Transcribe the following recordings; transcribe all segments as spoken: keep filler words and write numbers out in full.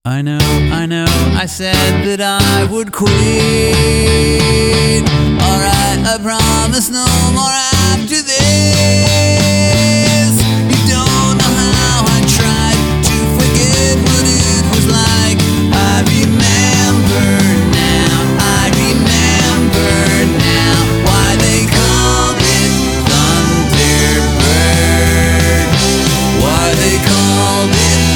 I know, I know, I said that I would quit. Alright, I promise no more after this. You don't know how I tried to forget what it was like. I remember now, I remember now why they called it Thunderbird. Why they called it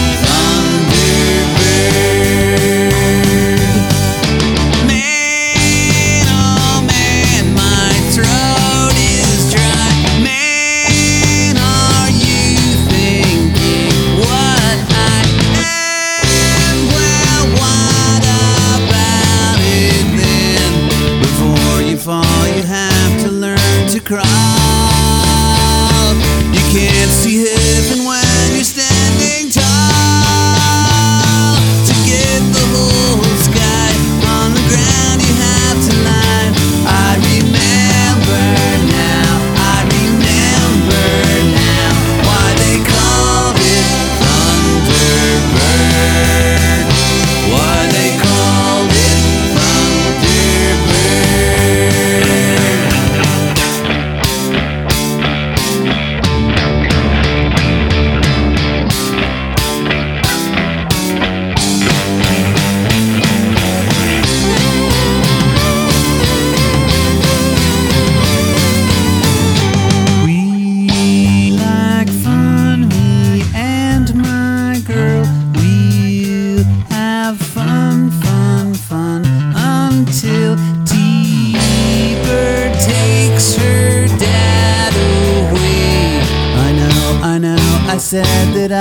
crawl. You can't see heaven when you're standing tall. To get the whole sky on the ground you have to lie. I remember now, I remember now why they called it Thunderbird. Why they called it until T-Bird takes her dad away. I know, I know, I said that